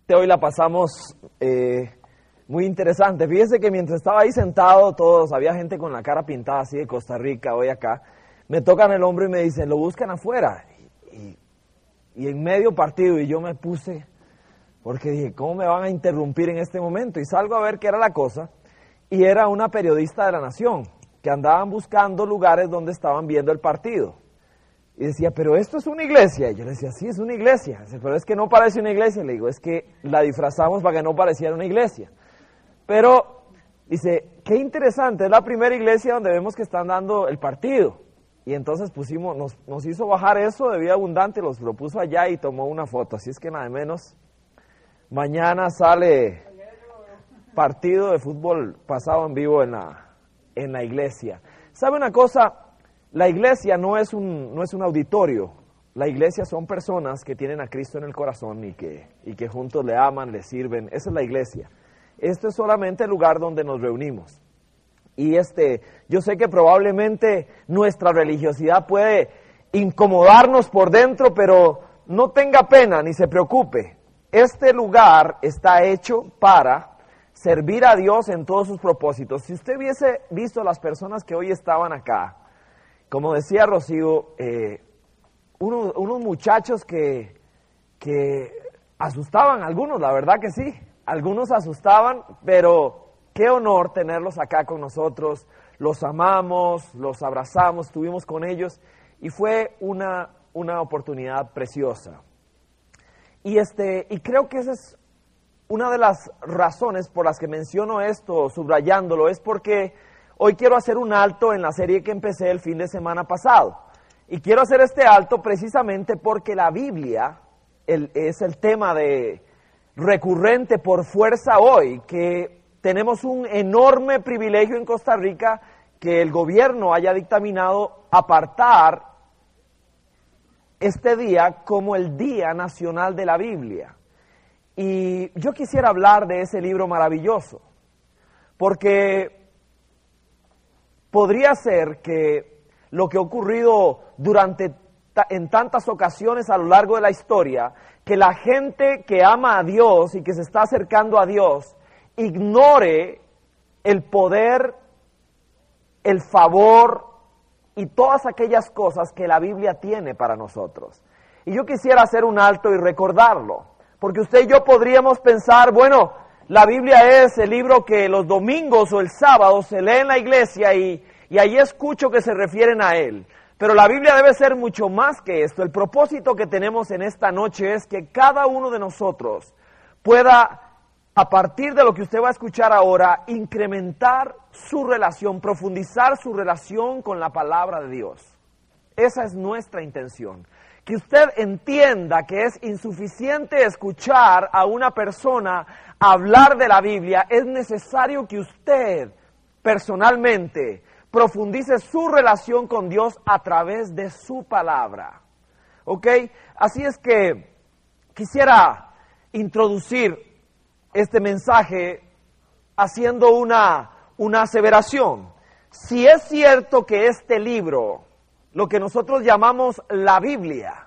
Hoy la pasamos muy interesante. Fíjese que mientras estaba ahí sentado, había gente con la cara pintada así de Costa Rica, hoy acá, me tocan el hombro y me dicen, lo buscan afuera. Y en medio partido, y yo me puse, porque dije, ¿cómo me van a interrumpir en este momento? Y salgo a ver qué era la cosa, y era una periodista de La Nación, que andaban buscando lugares donde estaban viendo el partido. Y decía, pero esto es una iglesia. Y yo le decía, sí, es una iglesia. Dice, pero es que no parece una iglesia. Le digo, es que la disfrazamos para que no pareciera una iglesia. Pero, dice, qué interesante, es la primera iglesia donde vemos que están dando el partido. Y entonces nos hizo bajar eso de Vida Abundante, los propuso allá y tomó una foto. Así es que nada de menos, mañana sale partido de fútbol pasado en vivo en la iglesia. ¿Sabe una cosa? La iglesia no es un auditorio. La iglesia son personas que tienen a Cristo en el corazón y que juntos le aman, le sirven. Esa es la iglesia. Esto es solamente el lugar donde nos reunimos. Y yo sé que probablemente nuestra religiosidad puede incomodarnos por dentro, pero no tenga pena ni se preocupe. Este lugar está hecho para servir a Dios en todos sus propósitos. Si usted hubiese visto las personas que hoy estaban acá, como decía Rocío, unos muchachos que asustaban, algunos, la verdad que sí, algunos asustaban, pero qué honor tenerlos acá con nosotros, los amamos, los abrazamos, estuvimos con ellos y fue una oportunidad preciosa. Y creo que esa es una de las razones por las que menciono esto, subrayándolo, es porque hoy quiero hacer un alto en la serie que empecé el fin de semana pasado. Y quiero hacer este alto precisamente porque la Biblia es el tema recurrente por fuerza hoy, que tenemos un enorme privilegio en Costa Rica que el gobierno haya dictaminado apartar este día como el Día Nacional de la Biblia. Y yo quisiera hablar de ese libro maravilloso, porque podría ser que lo que ha ocurrido en tantas ocasiones a lo largo de la historia, que la gente que ama a Dios y que se está acercando a Dios, ignore el poder, el favor y todas aquellas cosas que la Biblia tiene para nosotros. Y yo quisiera hacer un alto y recordarlo, porque usted y yo podríamos pensar, bueno, la Biblia es el libro que los domingos o el sábado se lee en la iglesia y ahí escucho que se refieren a él. Pero la Biblia debe ser mucho más que esto. El propósito que tenemos en esta noche es que cada uno de nosotros pueda, a partir de lo que usted va a escuchar ahora, incrementar su relación, profundizar su relación con la palabra de Dios. Esa es nuestra intención. Que usted entienda que es insuficiente escuchar a una persona hablar de la Biblia, es necesario que usted personalmente profundice su relación con Dios a través de su palabra. ¿Ok? Así es que quisiera introducir este mensaje haciendo una aseveración. Si es cierto que este libro, lo que nosotros llamamos la Biblia,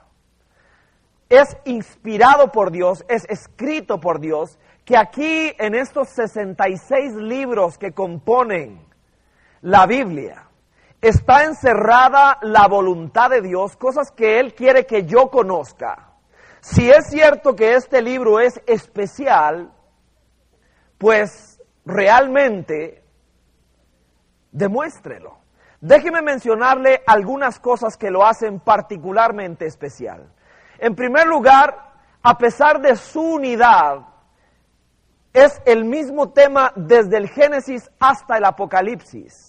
es inspirado por Dios, es escrito por Dios, que aquí en estos 66 libros que componen la Biblia, está encerrada la voluntad de Dios, cosas que Él quiere que yo conozca. Si es cierto que este libro es especial, pues realmente demuéstrelo. Déjeme mencionarle algunas cosas que lo hacen particularmente especial. En primer lugar, a pesar de su unidad, es el mismo tema desde el Génesis hasta el Apocalipsis.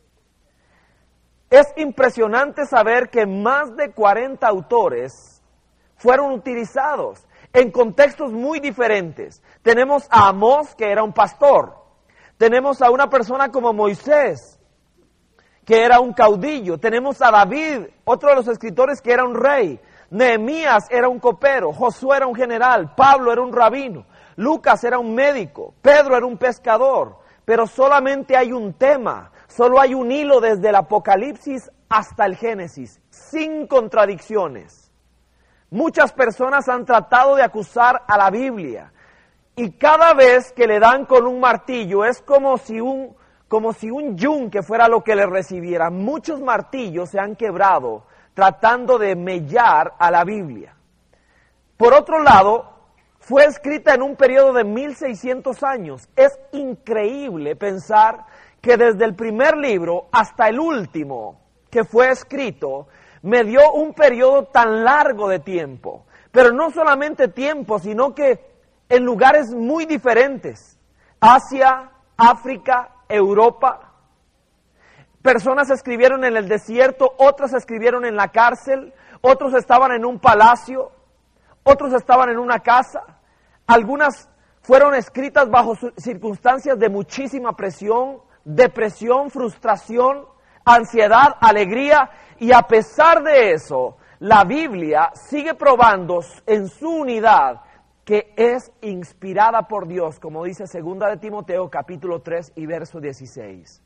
Es impresionante saber que más de 40 autores fueron utilizados en contextos muy diferentes. Tenemos a Amós, que era un pastor. Tenemos a una persona como Moisés, que era un caudillo. Tenemos a David, otro de los escritores, que era un rey. Nehemías era un copero. Josué era un general. Pablo era un rabino. Lucas era un médico. Pedro era un pescador. Pero solamente hay un tema. Solo hay un hilo desde el Apocalipsis hasta el Génesis, sin contradicciones. Muchas personas han tratado de acusar a la Biblia. y cada vez que le dan con un martillo es como si un yunque fuera lo que le recibiera. Muchos martillos se han quebrado tratando de mellar a la Biblia. Por otro lado, fue escrita en un periodo de 1600 años. Es increíble pensar que desde el primer libro hasta el último que fue escrito, me dio un periodo tan largo de tiempo. Pero no solamente tiempo, sino que en lugares muy diferentes. Asia, África, Europa. Personas escribieron en el desierto, otras escribieron en la cárcel, otros estaban en un palacio, otros estaban en una casa. Algunas fueron escritas bajo circunstancias de muchísima presión, depresión, frustración, ansiedad, alegría, y a pesar de eso, la Biblia sigue probando en su unidad que es inspirada por Dios, como dice 2 de Timoteo capítulo 3 y verso 16.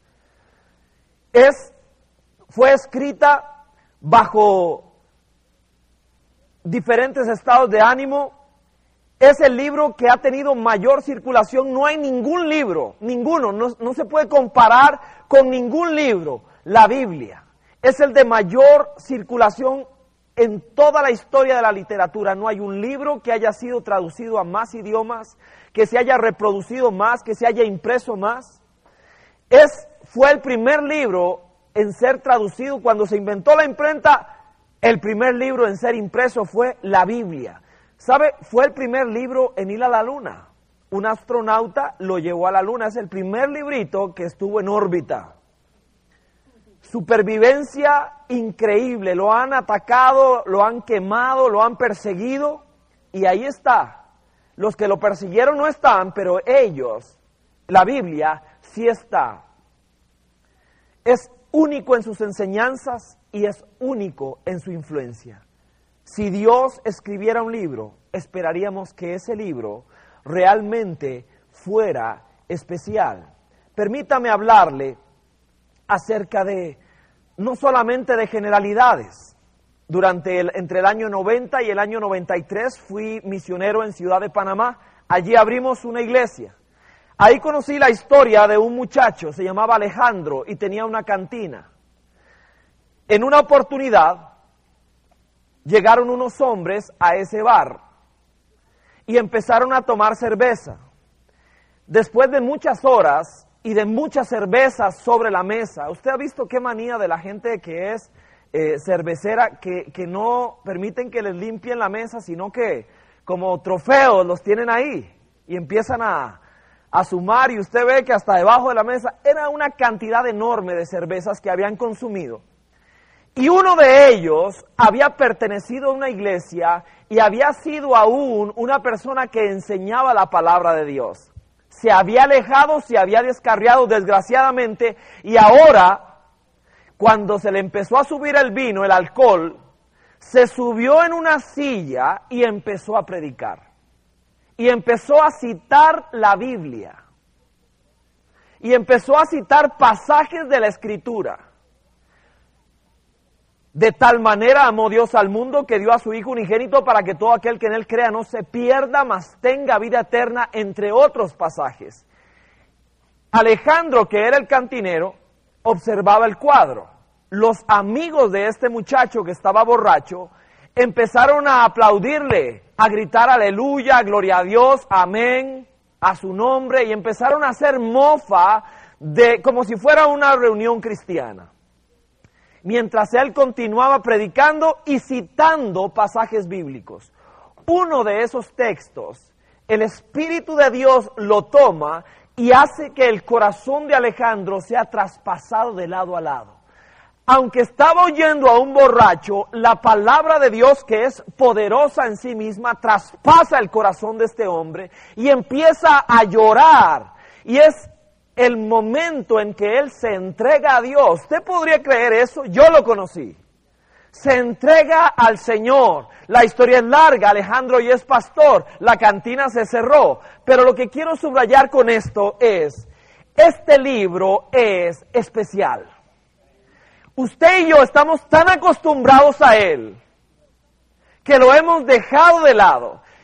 Fue escrita bajo diferentes estados de ánimo. Es el libro que ha tenido mayor circulación. No hay ningún libro, ninguno, no se puede comparar con ningún libro. La Biblia es el de mayor circulación en toda la historia de la literatura. No hay un libro que haya sido traducido a más idiomas, que se haya reproducido más, que se haya impreso más. Fue el primer libro en ser traducido. Cuando se inventó la imprenta, el primer libro en ser impreso fue la Biblia. ¿Sabe? Fue el primer libro en ir a la luna. Un astronauta lo llevó a la luna. Es el primer librito que estuvo en órbita. Supervivencia increíble. Lo han atacado, lo han quemado, lo han perseguido. Y ahí está. Los que lo persiguieron no están, pero ellos, la Biblia, sí está. Es único en sus enseñanzas y es único en su influencia. Si Dios escribiera un libro, esperaríamos que ese libro realmente fuera especial. Permítame hablarle acerca de, no solamente de generalidades. Entre el año 90 y el año 93 fui misionero en Ciudad de Panamá. Allí abrimos una iglesia. Ahí conocí la historia de un muchacho, se llamaba Alejandro y tenía una cantina. En una oportunidad, llegaron unos hombres a ese bar y empezaron a tomar cerveza. Después de muchas horas y de muchas cervezas sobre la mesa, ¿usted ha visto qué manía de la gente que es cervecera, que no permiten que les limpien la mesa, sino que como trofeos los tienen ahí y empiezan a sumar, y usted ve que hasta debajo de la mesa era una cantidad enorme de cervezas que habían consumido? Y uno de ellos había pertenecido a una iglesia y había sido aún una persona que enseñaba la palabra de Dios. Se había alejado, se había descarriado desgraciadamente, y ahora, cuando se le empezó a subir el vino, el alcohol, se subió en una silla y empezó a predicar. Y empezó a citar la Biblia. Y empezó a citar pasajes de la Escritura. De tal manera amó Dios al mundo que dio a su Hijo unigénito para que todo aquel que en Él crea no se pierda, mas tenga vida eterna, entre otros pasajes. Alejandro, que era el cantinero, observaba el cuadro. Los amigos de este muchacho que estaba borracho empezaron a aplaudirle, a gritar aleluya, gloria a Dios, amén, a su nombre, y empezaron a hacer mofa como si fuera una reunión cristiana. Mientras él continuaba predicando y citando pasajes bíblicos. Uno de esos textos, el Espíritu de Dios lo toma y hace que el corazón de Alejandro sea traspasado de lado a lado. Aunque estaba oyendo a un borracho, la palabra de Dios, que es poderosa en sí misma, traspasa el corazón de este hombre y empieza a llorar. Y es el momento en que él se entrega a Dios. ¿Usted podría creer eso? Yo lo conocí. Se entrega al Señor. La historia es larga. Alejandro ya es pastor. La cantina se cerró. Pero lo que quiero subrayar con esto es, este libro es especial. Usted y yo estamos tan acostumbrados a él que lo hemos dejado de lado.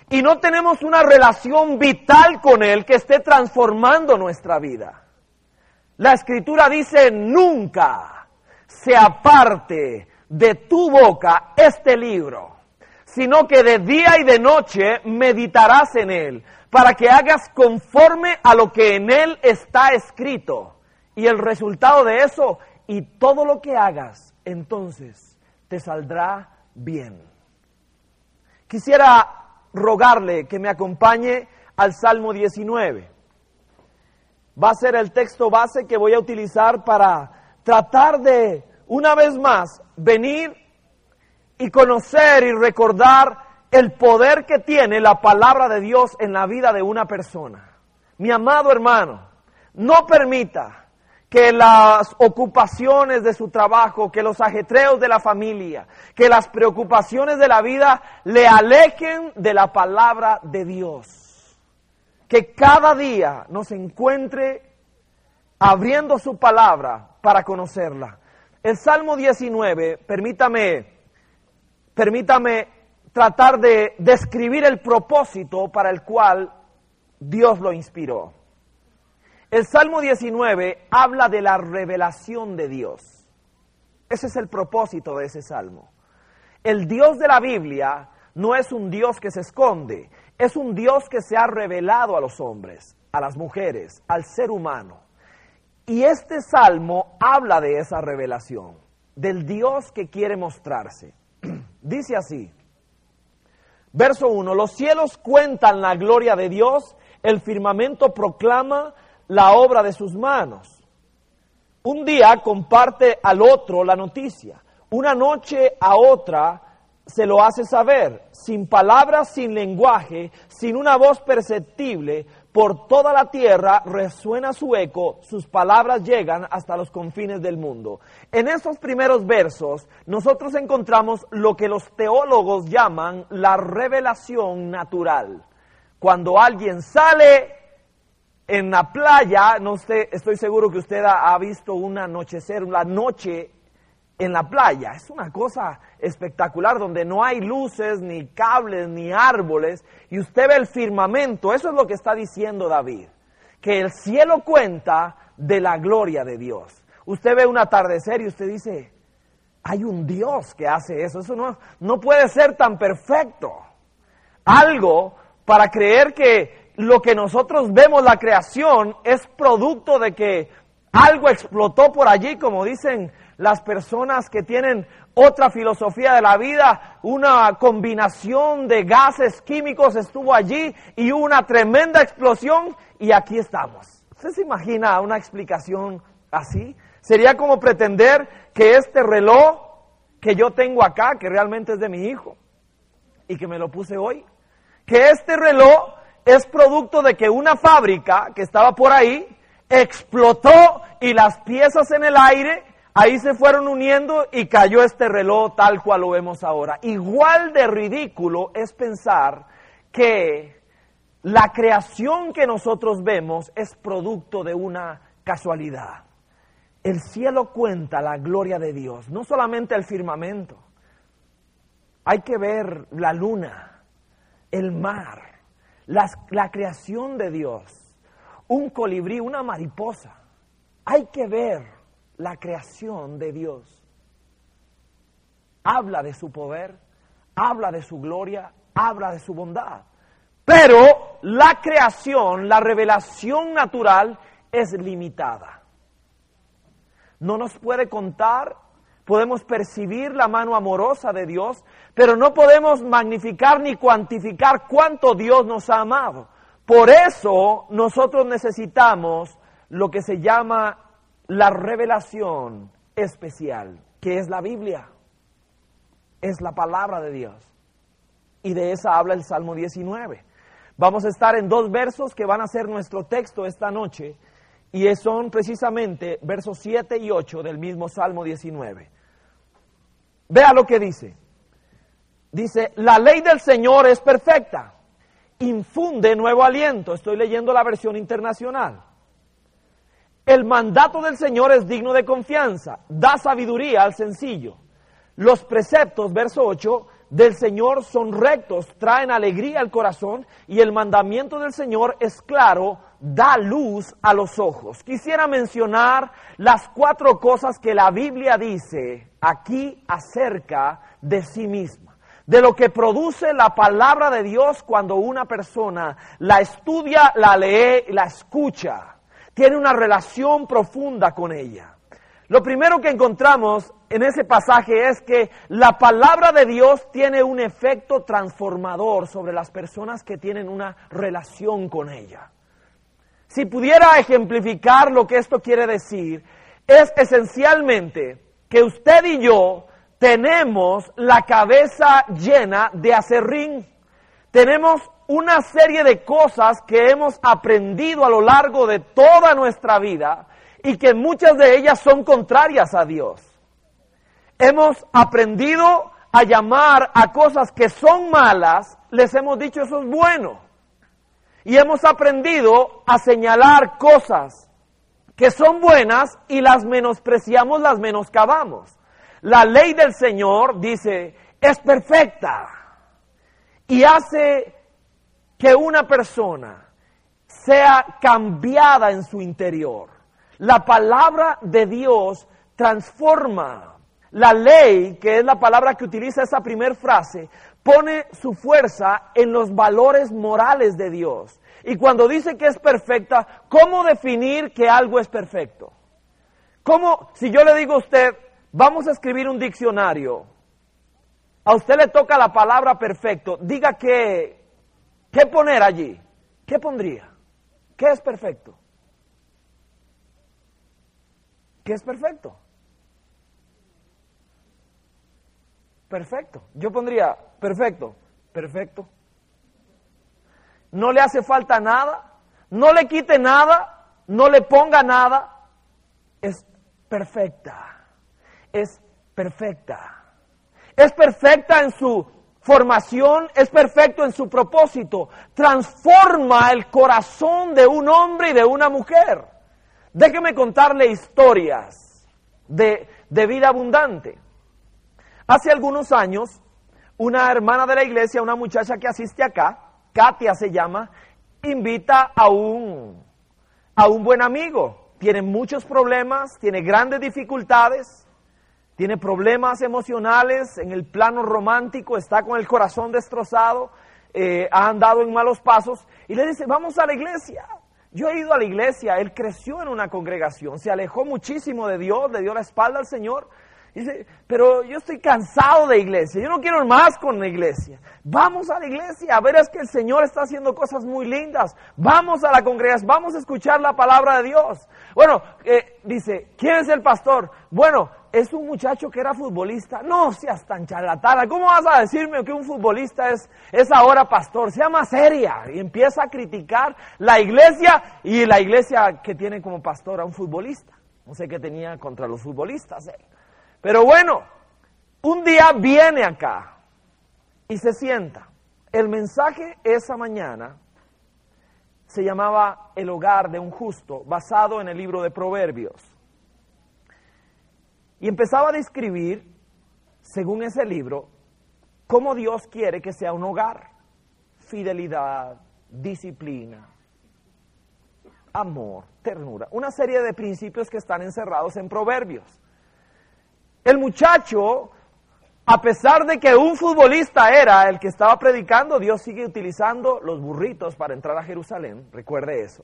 y no tenemos una relación vital con Él que esté transformando nuestra vida. La Escritura dice, nunca se aparte de tu boca este libro, sino que de día y de noche meditarás en él, para que hagas conforme a lo que en él está escrito. Y el resultado de eso, y todo lo que hagas, entonces te saldrá bien. Quisiera rogarle que me acompañe al Salmo 19. Va a ser el texto base que voy a utilizar para tratar de, una vez más, venir y conocer y recordar el poder que tiene la palabra de Dios en la vida de una persona. Mi amado hermano, no permita que las ocupaciones de su trabajo, que los ajetreos de la familia, que las preocupaciones de la vida le alejen de la palabra de Dios. Que cada día nos encuentre abriendo su palabra para conocerla. El Salmo 19, permítame tratar de describir el propósito para el cual Dios lo inspiró. El Salmo 19 habla de la revelación de Dios. Ese es el propósito de ese salmo. El Dios de la Biblia no es un Dios que se esconde, es un Dios que se ha revelado a los hombres, a las mujeres, al ser humano. Y este salmo habla de esa revelación, del Dios que quiere mostrarse. Dice así, verso 1, los cielos cuentan la gloria de Dios, el firmamento proclama la obra de sus manos. Un día comparte al otro la noticia, una noche a otra se lo hace saber, sin palabras, sin lenguaje, sin una voz perceptible, por toda la tierra resuena su eco, sus palabras llegan hasta los confines del mundo. En estos primeros versos nosotros encontramos lo que los teólogos llaman la revelación natural. Cuando alguien sale en la playa, no sé, estoy seguro que usted ha visto un anochecer, la noche en la playa. Es una cosa espectacular donde no hay luces, ni cables, ni árboles, y usted ve el firmamento. Eso es lo que está diciendo David, que el cielo cuenta de la gloria de Dios. Usted ve un atardecer y usted dice, hay un Dios que hace eso. Eso no puede ser tan perfecto. Algo para creer que lo que nosotros vemos, la creación, es producto de que algo explotó por allí, como dicen las personas que tienen otra filosofía de la vida, una combinación de gases químicos estuvo allí y hubo una tremenda explosión y aquí estamos. ¿Usted se imagina una explicación así? Sería como pretender que este reloj que yo tengo acá, que realmente es de mi hijo y que me lo puse hoy, que este reloj es producto de que una fábrica que estaba por ahí explotó y las piezas en el aire ahí se fueron uniendo y cayó este reloj tal cual lo vemos ahora. Igual de ridículo es pensar que la creación que nosotros vemos es producto de una casualidad. El cielo cuenta la gloria de Dios, no solamente el firmamento. Hay que ver la luna, el mar, la creación de Dios, un colibrí, una mariposa. Hay que ver la creación de Dios. Habla de su poder, habla de su gloria, habla de su bondad. Pero la creación, la revelación natural es limitada. No nos puede contar, podemos percibir la mano amorosa de Dios, pero no podemos magnificar ni cuantificar cuánto Dios nos ha amado. Por eso nosotros necesitamos lo que se llama la revelación especial, que es la Biblia, es la palabra de Dios. Y de esa habla el Salmo 19. Vamos a estar en dos versos que van a ser nuestro texto esta noche, y son precisamente versos 7 y 8 del mismo Salmo 19. Vea lo que dice. Dice, la ley del Señor es perfecta, infunde nuevo aliento. Estoy leyendo la versión internacional. El mandato del Señor es digno de confianza, da sabiduría al sencillo. Los preceptos, verso 8, del Señor son rectos, traen alegría al corazón, y el mandamiento del Señor es claro, da luz a los ojos. Quisiera mencionar las 4 cosas que la Biblia dice aquí acerca de sí misma, de lo que produce la palabra de Dios cuando una persona la estudia, la lee, la escucha, tiene una relación profunda con ella. Lo primero que encontramos en ese pasaje es que la palabra de Dios tiene un efecto transformador sobre las personas que tienen una relación con ella. Si pudiera ejemplificar lo que esto quiere decir, es esencialmente que usted y yo tenemos la cabeza llena de aserrín. Tenemos una serie de cosas que hemos aprendido a lo largo de toda nuestra vida y que muchas de ellas son contrarias a Dios. Hemos aprendido a llamar a cosas que son malas, les hemos dicho eso es bueno. Y hemos aprendido a señalar cosas que son buenas y las menospreciamos, las menoscabamos. La ley del Señor, dice, es perfecta y hace que una persona sea cambiada en su interior. La palabra de Dios transforma. La ley, que es la palabra que utiliza esa primera frase, pone su fuerza en los valores morales de Dios. Y cuando dice que es perfecta, ¿cómo definir que algo es perfecto? ¿Cómo, si yo le digo a usted, vamos a escribir un diccionario, a usted le toca la palabra perfecto, diga qué poner allí? ¿Qué pondría? ¿Qué es perfecto? ¿Qué es perfecto? Perfecto. Yo pondría perfecto, perfecto. No le hace falta nada, no le quite nada, no le ponga nada. Es perfecta, es perfecta. Es perfecta en su formación, es perfecto en su propósito. Transforma el corazón de un hombre y de una mujer. Déjeme contarle historias de vida abundante. Hace algunos años, una hermana de la iglesia, una muchacha que asiste acá, Katia se llama, invita a un buen amigo. Tiene muchos problemas, tiene grandes dificultades, tiene problemas emocionales en el plano romántico, está con el corazón destrozado, ha andado en malos pasos, y le dice, vamos a la iglesia. Yo he ido a la iglesia, él creció en una congregación, se alejó muchísimo de Dios, le dio la espalda al Señor. Dice, pero yo estoy cansado de iglesia, yo no quiero más con la iglesia. Vamos a la iglesia, a ver, es que el Señor está haciendo cosas muy lindas. Vamos a la congregación, vamos a escuchar la palabra de Dios. Bueno, dice, ¿quién es el pastor? Bueno, es un muchacho que era futbolista. No seas tan charlatana, ¿cómo vas a decirme que un futbolista es ahora pastor? Sea más seria. Y empieza a criticar la iglesia y la iglesia que tiene como pastor a un futbolista. No sé qué tenía contra los futbolistas él. Pero bueno, un día viene acá y se sienta. El mensaje esa mañana se llamaba El hogar de un justo, basado en el libro de Proverbios. Y empezaba a describir, según ese libro, cómo Dios quiere que sea un hogar. Fidelidad, disciplina, amor, ternura. Una serie de principios que están encerrados en Proverbios. El muchacho, a pesar de que un futbolista era el que estaba predicando, Dios sigue utilizando los burritos para entrar a Jerusalén, recuerde eso.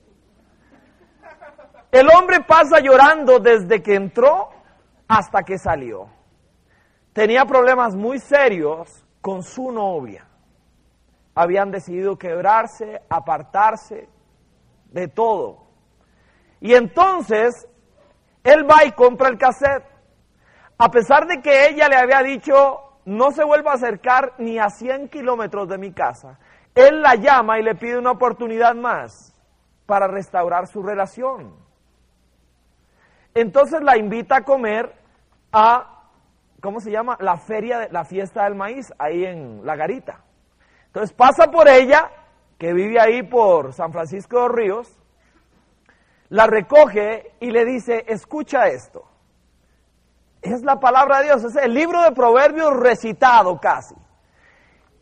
El hombre pasa llorando desde que entró hasta que salió. Tenía problemas muy serios con su novia. Habían decidido quebrarse, apartarse, de todo. Y entonces, él va y compra el cassette. A pesar de que ella le había dicho, no se vuelva a acercar ni a 100 kilómetros de mi casa, él la llama y le pide una oportunidad más para restaurar su relación. Entonces la invita a comer a, ¿cómo se llama? La fiesta del maíz, ahí en La Garita. Entonces pasa por ella, que vive ahí por San Francisco de los Ríos, la recoge y le dice, escucha esto. Es la palabra de Dios, es el libro de Proverbios recitado casi.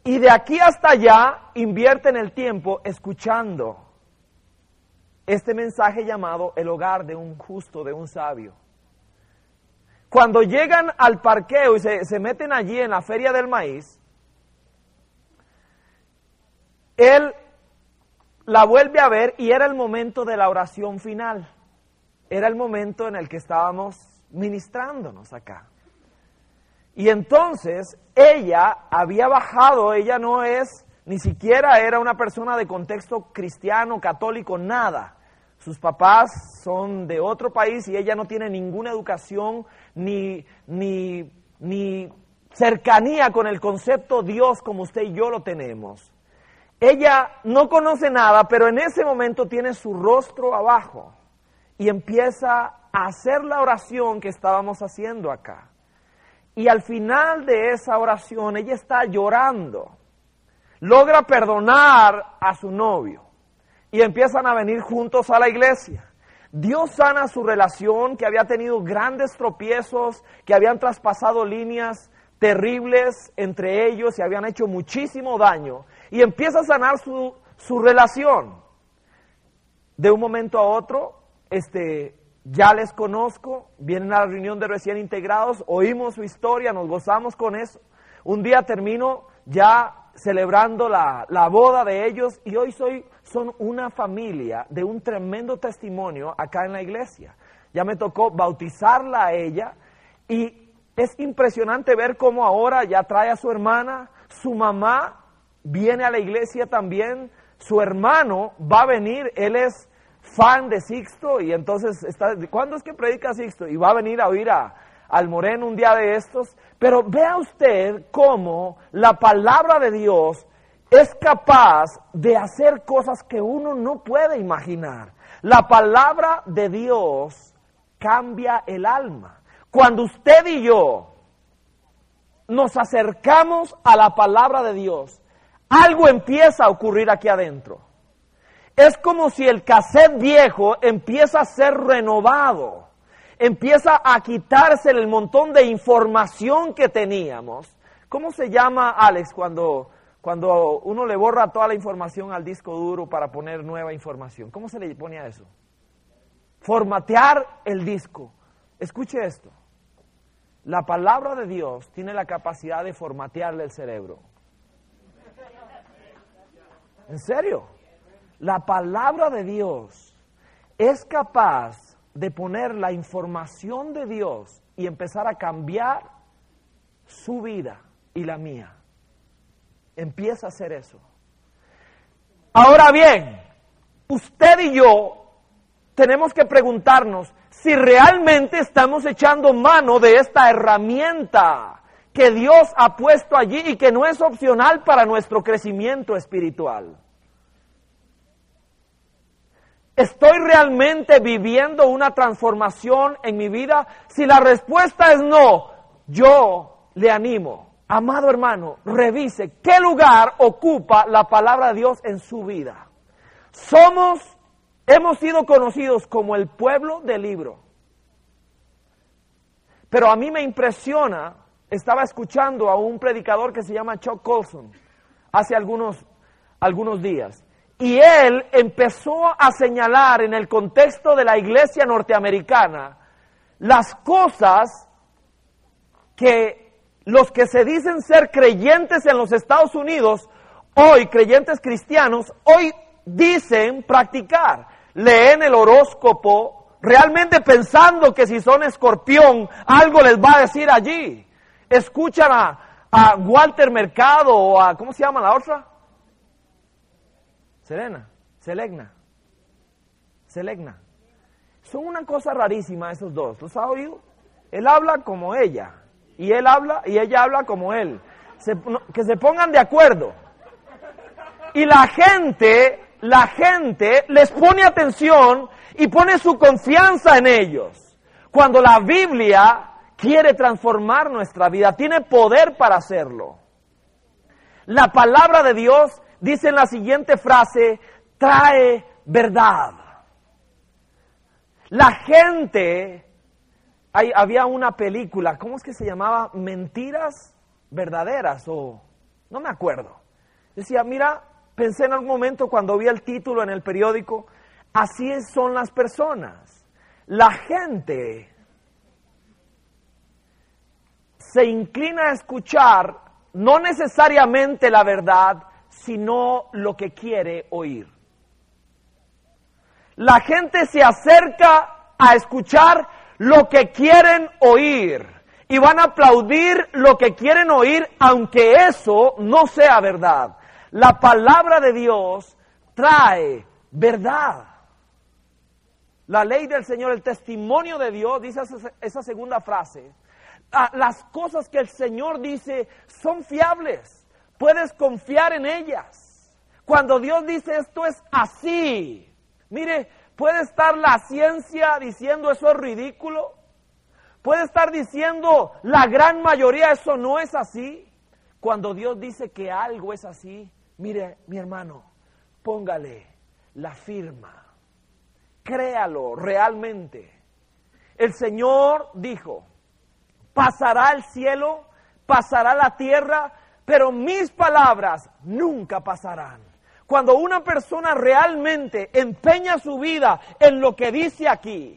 Y de aquí hasta allá invierten el tiempo escuchando este mensaje llamado el hogar de un justo, de un sabio. Cuando llegan al parqueo y se meten allí en la feria del maíz, él la vuelve a ver y era el momento de la oración final. Era el momento en el que estábamos ministrándonos acá. Y entonces ella había bajado, ella no es, ni siquiera era una persona de contexto cristiano, católico, nada. Sus papás son de otro país y ella no tiene ninguna educación ni cercanía con el concepto Dios como usted y yo lo tenemos. Ella no conoce nada, pero en ese momento tiene su rostro abajo y empieza a hacer la oración que estábamos haciendo acá. Y al final de esa oración ella está llorando, logra perdonar a su novio y empiezan a venir juntos a la iglesia. Dios sana su relación, que había tenido grandes tropiezos, que habían traspasado líneas terribles entre ellos y habían hecho muchísimo daño. Y empieza a sanar su relación. De un momento a otro, ya les conozco, vienen a la reunión de recién integrados, oímos su historia, nos gozamos con eso. Un día termino ya celebrando la boda de ellos y hoy son una familia de un tremendo testimonio acá en la iglesia. Ya me tocó bautizarla a ella y es impresionante ver cómo ahora ya trae a su hermana, su mamá viene a la iglesia también, su hermano va a venir, él es fan de Sixto y entonces ¿cuándo es que predica Sixto? Y va a venir a oír al Moreno un día de estos. Pero vea usted cómo la palabra de Dios es capaz de hacer cosas que uno no puede imaginar. La palabra de Dios cambia el alma. Cuando usted y yo nos acercamos a la palabra de Dios, algo empieza a ocurrir aquí adentro. Es como si el cassette viejo empieza a ser renovado, empieza a quitarse el montón de información que teníamos. ¿Cómo se llama, Alex, cuando uno le borra toda la información al disco duro para poner nueva información? ¿Cómo se le pone a eso? Formatear el disco. Escuche esto. La palabra de Dios tiene la capacidad de formatearle el cerebro. ¿En serio? La palabra de Dios es capaz de poner la información de Dios y empezar a cambiar su vida y la mía. Empieza a hacer eso. Ahora bien, usted y yo tenemos que preguntarnos si realmente estamos echando mano de esta herramienta que Dios ha puesto allí y que no es opcional para nuestro crecimiento espiritual. ¿Estoy realmente viviendo una transformación en mi vida? Si la respuesta es no, yo le animo, amado hermano, revise qué lugar ocupa la palabra de Dios en su vida. Hemos sido conocidos como el pueblo del libro. Pero a mí me impresiona, estaba escuchando a un predicador que se llama Chuck Colson hace algunos días. Y él empezó a señalar en el contexto de la iglesia norteamericana las cosas que los que se dicen ser creyentes en los Estados Unidos, hoy creyentes cristianos, hoy dicen practicar. Leen el horóscopo, realmente pensando que si son Escorpión, algo les va a decir allí. Escuchan a Walter Mercado o a, ¿cómo se llama la otra? Selegna. Son una cosa rarísima esos dos. ¿Los ha oído? Él habla como ella. Y él habla y ella habla como él. Que se pongan de acuerdo. Y la gente les pone atención y pone su confianza en ellos. Cuando la Biblia quiere transformar nuestra vida, tiene poder para hacerlo. La palabra de Dios dice en la siguiente frase, trae verdad. La gente, había una película, ¿cómo es que se llamaba? Mentiras verdaderas o No me acuerdo. Decía, mira, pensé en algún momento cuando vi el título en el periódico, así son las personas. La gente se inclina a escuchar no necesariamente la verdad, sino lo que quiere oír. La gente se acerca a escuchar lo que quieren oír y van a aplaudir lo que quieren oír, aunque eso no sea verdad. La palabra de Dios trae verdad. La ley del Señor, el testimonio de Dios, dice esa segunda frase. Las cosas que el Señor dice son fiables, puedes confiar en ellas. Cuando Dios dice esto es así, mire, puede estar la ciencia diciendo eso es ridículo, puede estar diciendo la gran mayoría eso no es así. Cuando Dios dice que algo es así, mire, mi hermano, póngale la firma, créalo realmente. El Señor dijo, pasará el cielo, pasará la tierra, pero mis palabras nunca pasarán. Cuando una persona realmente empeña su vida en lo que dice aquí,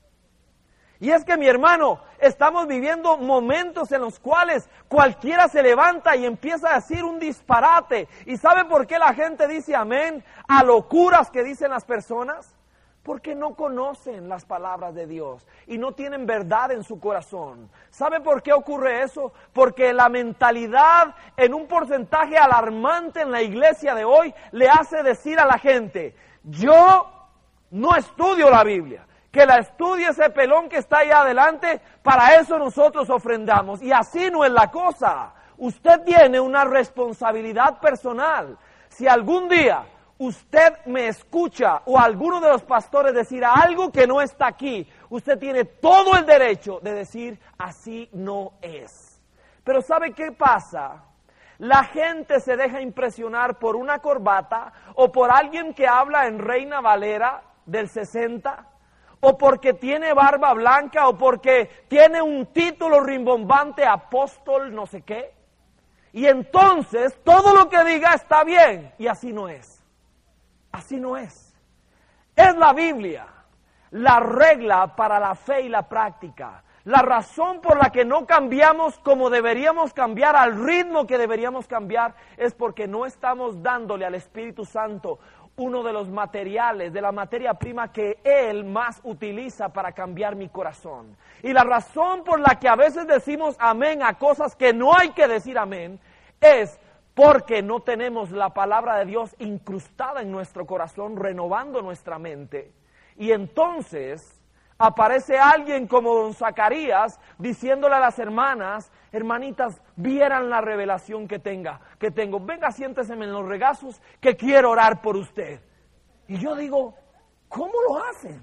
y es que mi hermano, estamos viviendo momentos en los cuales cualquiera se levanta y empieza a decir un disparate. ¿Y sabe por qué la gente dice amén a locuras que dicen las personas? Porque no conocen las palabras de Dios y no tienen verdad en su corazón. ¿Sabe por qué ocurre eso? Porque la mentalidad en un porcentaje alarmante en la iglesia de hoy le hace decir a la gente, yo no estudio la Biblia, que la estudie ese pelón que está ahí adelante, para eso nosotros ofrendamos. Y así no es la cosa. Usted tiene una responsabilidad personal. Si algún día usted me escucha o alguno de los pastores decir algo que no está aquí, usted tiene todo el derecho de decir así no es. Pero ¿sabe qué pasa? La gente se deja impresionar por una corbata o por alguien que habla en Reina Valera del 60, o porque tiene barba blanca o porque tiene un título rimbombante, apóstol no sé qué. Y entonces todo lo que diga está bien, y así no es. Así no es. Es la Biblia la regla para la fe y la práctica. La razón por la que no cambiamos como deberíamos cambiar, al ritmo que deberíamos cambiar, es porque no estamos dándole al Espíritu Santo uno de los materiales, de la materia prima que Él más utiliza para cambiar mi corazón. Y la razón por la que a veces decimos amén a cosas que no hay que decir amén, es porque no tenemos la palabra de Dios incrustada en nuestro corazón, renovando nuestra mente. Y entonces aparece alguien como don Zacarías diciéndole a las hermanas, hermanitas, vieran la revelación que tengo. Venga, siéntese en los regazos que quiero orar por usted. Y yo digo, ¿cómo lo hacen?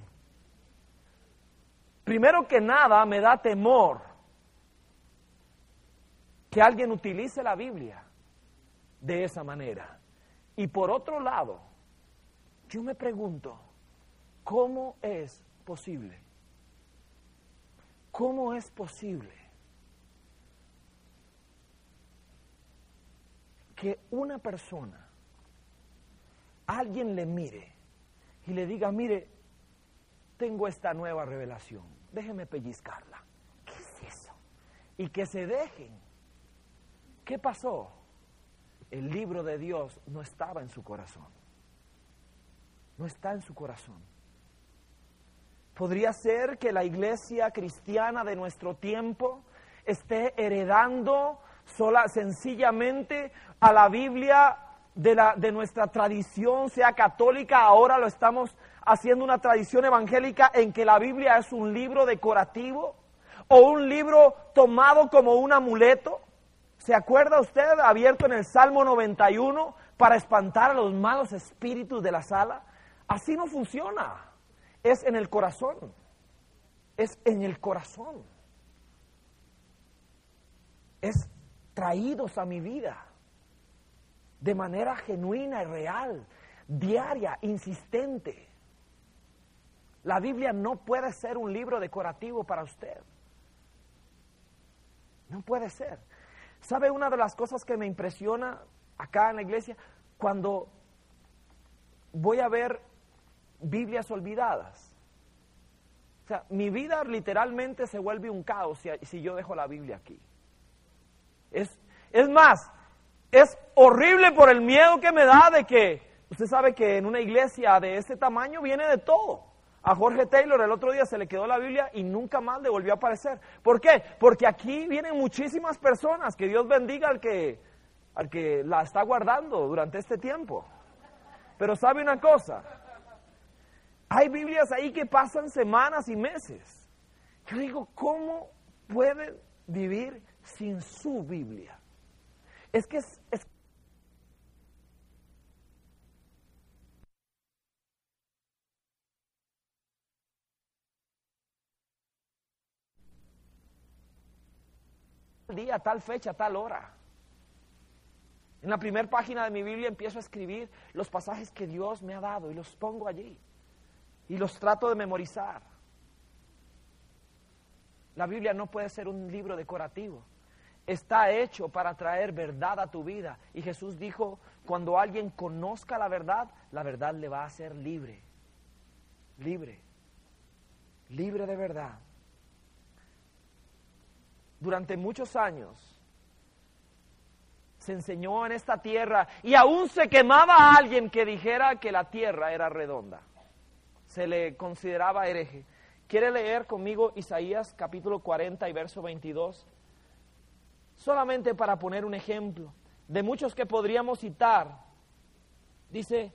Primero que nada me da temor que alguien utilice la Biblia de esa manera. Y por otro lado, yo me pregunto, ¿cómo es posible? ¿Cómo es posible que una persona, alguien le mire y le diga, mire, tengo esta nueva revelación, déjeme pellizcarla? ¿Qué es eso? Y que se dejen. ¿Qué pasó? El libro de Dios no estaba en su corazón. No está en su corazón. Podría ser que la iglesia cristiana de nuestro tiempo esté heredando sencillamente a la Biblia de nuestra tradición, sea católica. Ahora lo estamos haciendo una tradición evangélica en que la Biblia es un libro decorativo o un libro tomado como un amuleto. ¿Se acuerda usted, abierto en el Salmo 91 para espantar a los malos espíritus de la sala? Así no funciona. Es en el corazón. Es en el corazón. Es traídos a mi vida de manera genuina y real, diaria, insistente. La Biblia no puede ser un libro decorativo para usted. No puede ser. ¿Sabe una de las cosas que me impresiona acá en la iglesia? Cuando voy a ver Biblias olvidadas. O sea, mi vida literalmente se vuelve un caos si yo dejo la Biblia aquí. Es más, es horrible por el miedo que me da de que, usted sabe que en una iglesia de este tamaño viene de todo. A Jorge Taylor el otro día se le quedó la Biblia y nunca más le volvió a aparecer. ¿Por qué? Porque aquí vienen muchísimas personas. Que Dios bendiga al que la está guardando durante este tiempo. Pero ¿sabe una cosa? Hay Biblias ahí que pasan semanas y meses. Yo digo, ¿cómo pueden vivir sin su Biblia? Es que es día, tal fecha, tal hora. En la primera página de mi Biblia empiezo a escribir los pasajes que Dios me ha dado y los pongo allí. Y los trato de memorizar. La Biblia no puede ser un libro decorativo. Está hecho para traer verdad a tu vida. Y Jesús dijo, cuando alguien conozca la verdad le va a hacer libre. Libre. Libre de verdad. Durante muchos años se enseñó en esta tierra y aún se quemaba a alguien que dijera que la tierra era redonda. Se le consideraba hereje. ¿Quiere leer conmigo Isaías capítulo 40 y verso 22? Solamente para poner un ejemplo de muchos que podríamos citar. Dice,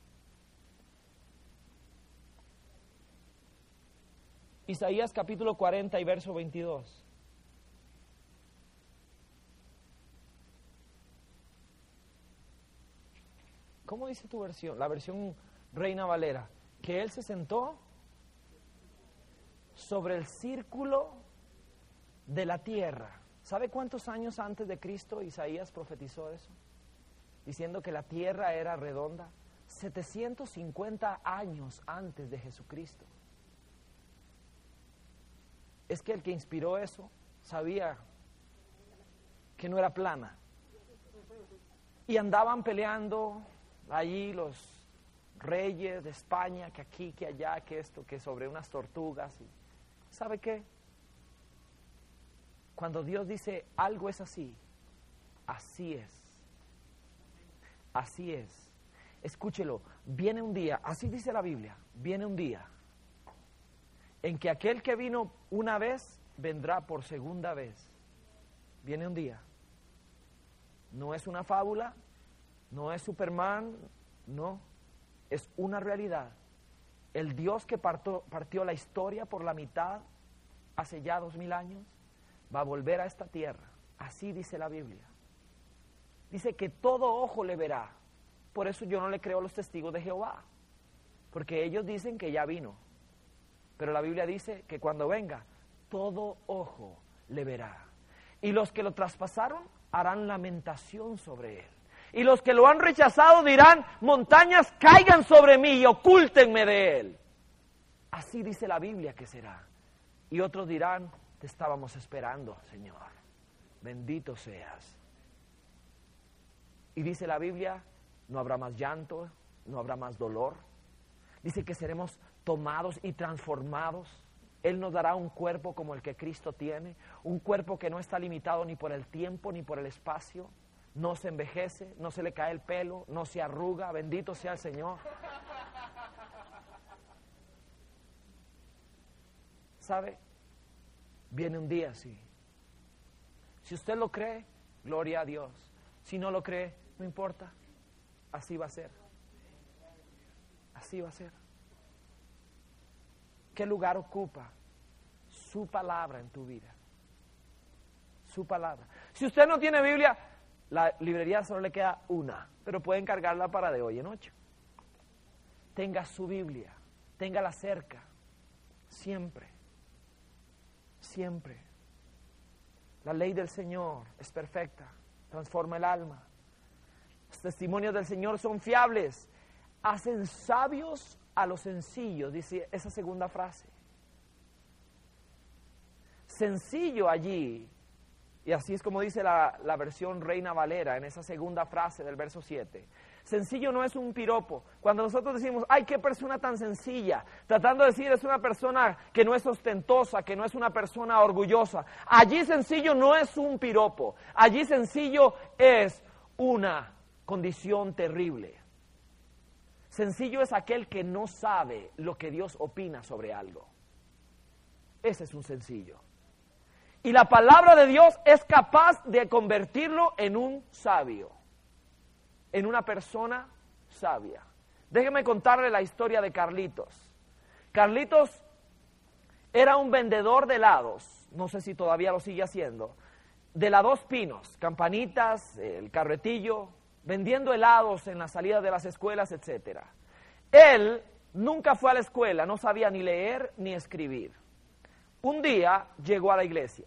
Isaías capítulo 40 y verso 22. ¿Cómo dice tu versión? La versión Reina Valera. Que Él se sentó sobre el círculo de la tierra. ¿Sabe cuántos años antes de Cristo Isaías profetizó eso? Diciendo que la tierra era redonda. 750 años antes de Jesucristo. Es que el que inspiró eso sabía que no era plana. Y andaban peleando allí los reyes de España, que aquí, que allá, que esto, que sobre unas tortugas. Y, ¿sabe qué? Cuando Dios dice algo es así, así es. Así es. Escúchelo, viene un día, así dice la Biblia, viene un día en que aquel que vino una vez vendrá por segunda vez. Viene un día. No es una fábula, no es Superman, no, es una realidad. El Dios que partió la historia por la mitad hace ya 2000 años, va a volver a esta tierra. Así dice la Biblia. Dice que todo ojo le verá. Por eso yo no le creo a los testigos de Jehová, porque ellos dicen que ya vino. Pero la Biblia dice que cuando venga, todo ojo le verá. Y los que lo traspasaron harán lamentación sobre él. Y los que lo han rechazado dirán, montañas caigan sobre mí y ocúltenme de él. Así dice la Biblia que será. Y otros dirán, te estábamos esperando, Señor. Bendito seas. Y dice la Biblia, no habrá más llanto, no habrá más dolor. Dice que seremos tomados y transformados. Él nos dará un cuerpo como el que Cristo tiene, un cuerpo que no está limitado ni por el tiempo ni por el espacio. No se envejece, no se le cae el pelo, no se arruga, bendito sea el Señor. ¿Sabe? Viene un día así. Si usted lo cree, gloria a Dios. Si no lo cree, no importa. Así va a ser. Así va a ser. ¿Qué lugar ocupa su palabra en tu vida? Su palabra. Si usted no tiene Biblia, la librería solo le queda una, pero puede encargarla para de hoy en 8. Tenga su Biblia, téngala cerca, siempre, siempre. La ley del Señor es perfecta, transforma el alma. Los testimonios del Señor son fiables, hacen sabios a los sencillos, dice esa segunda frase. Sencillo allí Y así es como dice la versión Reina Valera en esa segunda frase del verso 7. Sencillo no es un piropo. Cuando nosotros decimos, ¡ay, qué persona tan sencilla! Tratando de decir, es una persona que no es ostentosa, que no es una persona orgullosa. Allí sencillo no es un piropo. Allí sencillo es una condición terrible. Sencillo es aquel que no sabe lo que Dios opina sobre algo. Ese es un sencillo. Y la palabra de Dios es capaz de convertirlo en un sabio, en una persona sabia. Déjeme contarle la historia de Carlitos. Carlitos era un vendedor de helados, no sé si todavía lo sigue haciendo, de la Dos Pinos, Campanitas, el Carretillo, vendiendo helados en la salida de las escuelas, etc. Él nunca fue a la escuela, no sabía ni leer ni escribir. Un día llegó a la iglesia.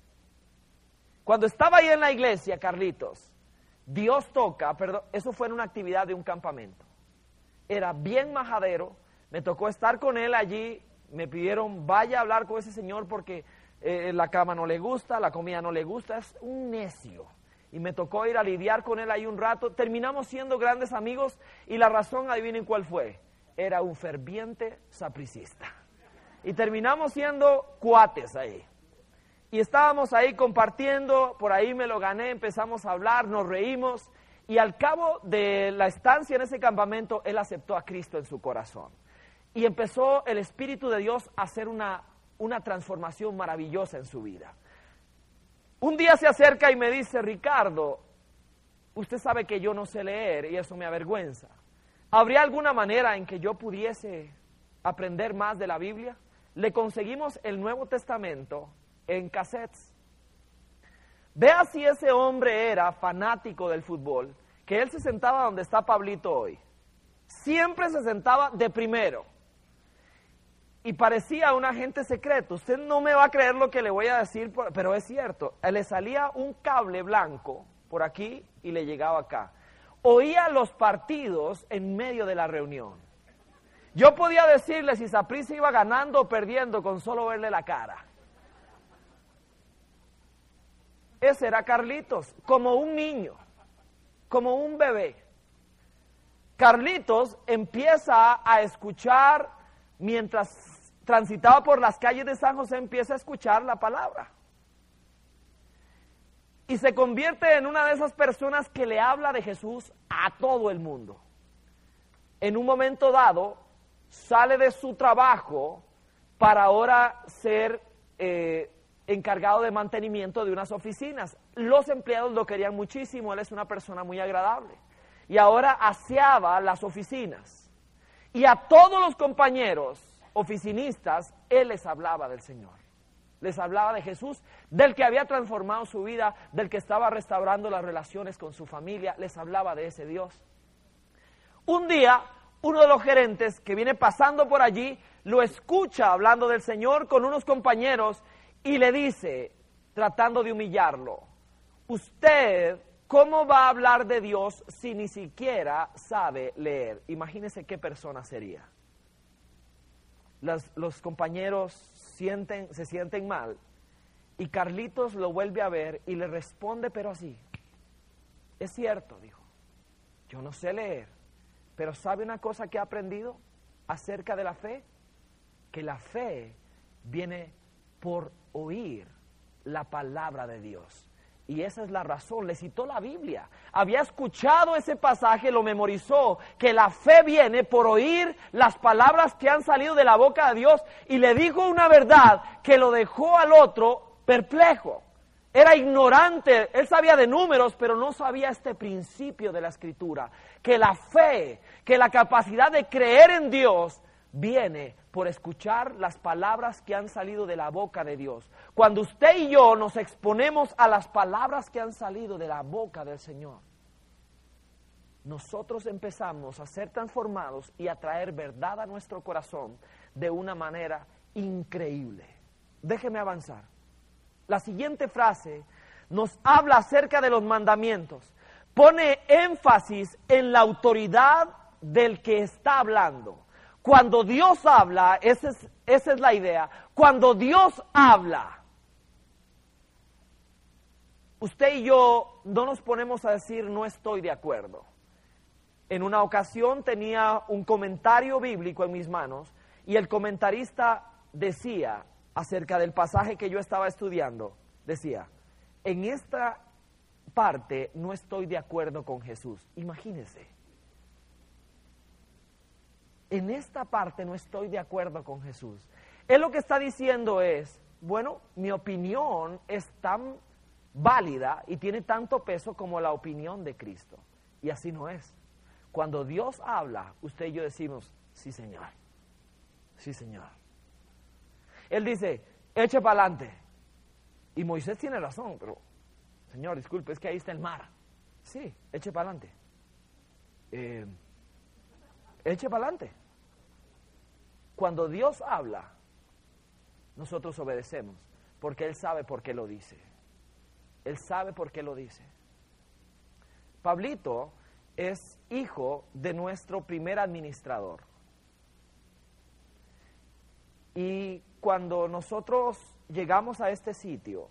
Cuando estaba ahí en la iglesia, Carlitos, Dios toca, perdón, eso fue en una actividad de un campamento. Era bien majadero, me tocó estar con él allí, me pidieron, vaya a hablar con ese señor porque la cama no le gusta, la comida no le gusta, es un necio. Y me tocó ir a lidiar con él ahí un rato, terminamos siendo grandes amigos y la razón, adivinen cuál fue, era un ferviente sapricista. Y terminamos siendo cuates ahí. Y estábamos ahí compartiendo, por ahí me lo gané, empezamos a hablar, nos reímos, y al cabo de la estancia en ese campamento, él aceptó a Cristo en su corazón. Y empezó el Espíritu de Dios a hacer una transformación maravillosa en su vida. Un día se acerca y me dice, Ricardo, usted sabe que yo no sé leer y eso me avergüenza. ¿Habría alguna manera en que yo pudiese aprender más de la Biblia? Le conseguimos el Nuevo Testamento en cassettes. Vea si ese hombre era fanático del fútbol, que él se sentaba donde está Pablito hoy. Siempre se sentaba de primero. Y parecía un agente secreto. Usted no me va a creer lo que le voy a decir, pero es cierto. Le salía un cable blanco por aquí y le llegaba acá. Oía los partidos en medio de la reunión. Yo podía decirle si Saprissa iba ganando o perdiendo con solo verle la cara. Ese era Carlitos, como un niño, como un bebé. Carlitos empieza a escuchar, mientras transitaba por las calles de San José, empieza a escuchar la palabra. Y se convierte en una de esas personas que le habla de Jesús a todo el mundo. En un momento dado, sale de su trabajo para ahora ser encargado de mantenimiento de unas oficinas. Los empleados lo querían muchísimo, él es una persona muy agradable. Y ahora aseaba las oficinas. Y a todos los compañeros oficinistas, él les hablaba del Señor. Les hablaba de Jesús, del que había transformado su vida, del que estaba restaurando las relaciones con su familia, les hablaba de ese Dios. Un día, uno de los gerentes que viene pasando por allí, lo escucha hablando del Señor con unos compañeros y le dice, tratando de humillarlo, usted, ¿cómo va a hablar de Dios si ni siquiera sabe leer? Imagínese qué persona sería. Los compañeros se sienten mal y Carlitos lo vuelve a ver y le responde, pero así. Es cierto, dijo, yo no sé leer, pero ¿sabe una cosa que he aprendido acerca de la fe? Que la fe viene por oír la palabra de Dios. Y esa es la razón, le citó la Biblia. Había escuchado ese pasaje, lo memorizó, que la fe viene por oír las palabras que han salido de la boca de Dios, y le dijo una verdad que lo dejó al otro perplejo. Era ignorante, él sabía de números, pero no sabía este principio de la Escritura, que la fe, que la capacidad de creer en Dios viene por escuchar las palabras que han salido de la boca de Dios. Cuando usted y yo nos exponemos a las palabras que han salido de la boca del Señor, nosotros empezamos a ser transformados y a traer verdad a nuestro corazón de una manera increíble. Déjeme avanzar. La siguiente frase nos habla acerca de los mandamientos. Pone énfasis en la autoridad del que está hablando. Cuando Dios habla, esa es la idea, cuando Dios habla, usted y yo no nos ponemos a decir no estoy de acuerdo. En una ocasión tenía un comentario bíblico en mis manos y el comentarista decía acerca del pasaje que yo estaba estudiando, decía, en esta parte no estoy de acuerdo con Jesús. Imagínese. En esta parte no estoy de acuerdo con Jesús. Él lo que está diciendo es, bueno, mi opinión es tan válida y tiene tanto peso como la opinión de Cristo. Y así no es. Cuando Dios habla, usted y yo decimos, sí Señor, sí Señor. Él dice, eche para adelante. Y Moisés tiene razón, pero, Señor, disculpe, es que ahí está el mar. Sí, eche para adelante. Eche para adelante. Cuando Dios habla, nosotros obedecemos, porque Él sabe por qué lo dice. Él sabe por qué lo dice. Pablito es hijo de nuestro primer administrador. Y cuando nosotros llegamos a este sitio,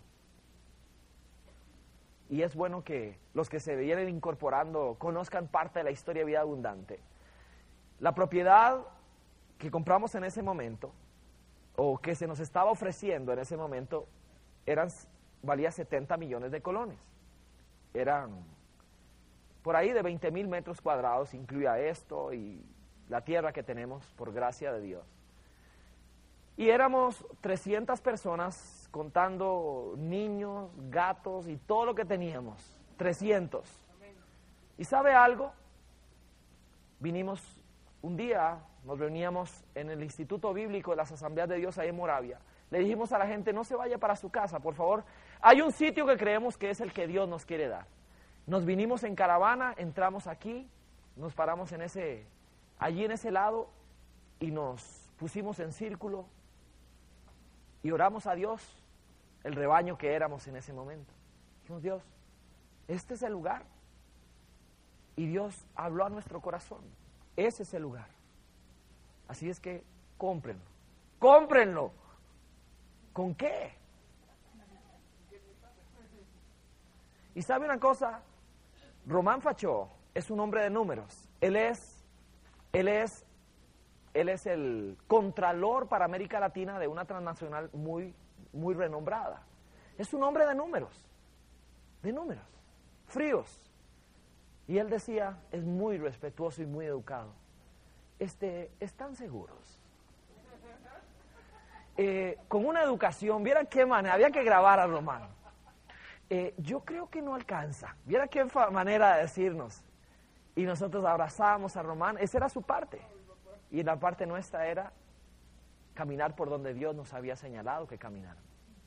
y es bueno que los que se vienen incorporando conozcan parte de la historia de Vida Abundante, la propiedad que compramos en ese momento, o que se nos estaba ofreciendo en ese momento, valía 70 millones de colones. Eran por ahí de 20,000 metros cuadrados, incluía esto y la tierra que tenemos por gracia de Dios. Y éramos 300 personas contando niños, gatos y todo lo que teníamos, 300. ¿Y sabe algo? Vinimos un día, nos reuníamos en el Instituto Bíblico de las Asambleas de Dios ahí en Moravia. Le dijimos a la gente, no se vaya para su casa, por favor. Hay un sitio que creemos que es el que Dios nos quiere dar. Nos vinimos en caravana, entramos aquí, nos paramos allí en ese lado y nos pusimos en círculo y oramos a Dios, el rebaño que éramos en ese momento. Dijimos, Dios, este es el lugar. Y Dios habló a nuestro corazón. Ese es el lugar. Así es que cómprenlo. ¡Cómprenlo! ¿Con qué? Y sabe una cosa, Román Fachó es un hombre de números. Él es el contralor para América Latina de una transnacional muy, muy renombrada. Es un hombre de números, fríos. Y él decía, es muy respetuoso y muy educado. ¿Están seguros? Con una educación, ¿vieran qué manera? Había que grabar a Román. Yo creo que no alcanza. ¿Vieran qué manera de decirnos? Y nosotros abrazábamos a Román. Esa era su parte. Y la parte nuestra era caminar por donde Dios nos había señalado que camináramos.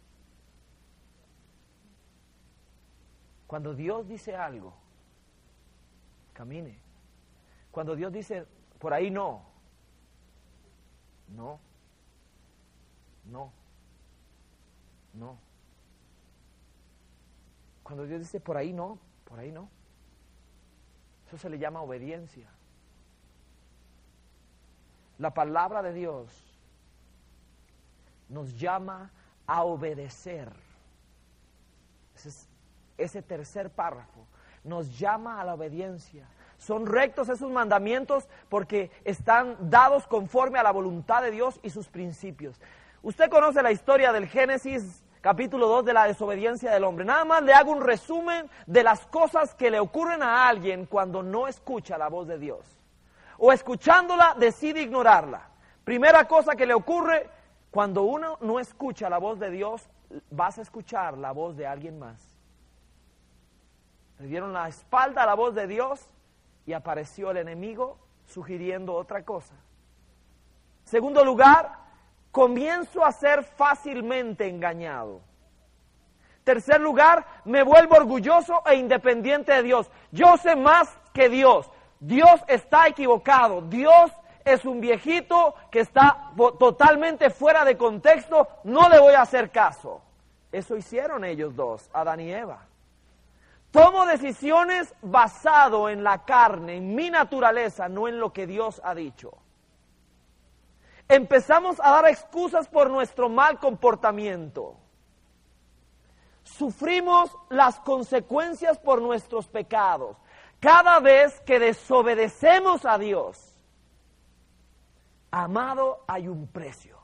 Cuando Dios dice algo, camine. Cuando Dios dice, por ahí no. Cuando Dios dice, por ahí no. Eso se le llama obediencia. La palabra de Dios nos llama a obedecer. Ese tercer párrafo nos llama a la obediencia. Son rectos esos mandamientos porque están dados conforme a la voluntad de Dios y sus principios. Usted conoce la historia del Génesis capítulo 2 de la desobediencia del hombre. Nada más le hago un resumen de las cosas que le ocurren a alguien cuando no escucha la voz de Dios. O escuchándola decide ignorarla. Primera cosa que le ocurre, cuando uno no escucha la voz de Dios, vas a escuchar la voz de alguien más. Le dieron la espalda a la voz de Dios y apareció el enemigo sugiriendo otra cosa. Segundo lugar, comienzo a ser fácilmente engañado. Tercer lugar, me vuelvo orgulloso e independiente de Dios. Yo sé más que Dios. Dios está equivocado. Dios es un viejito que está totalmente fuera de contexto. No le voy a hacer caso. Eso hicieron ellos dos, Adán y Eva. Tomo decisiones basado en la carne, en mi naturaleza, no en lo que Dios ha dicho. Empezamos a dar excusas por nuestro mal comportamiento. sufrimos las consecuencias por nuestros pecados. Cada vez que desobedecemos a Dios, amado, hay un precio.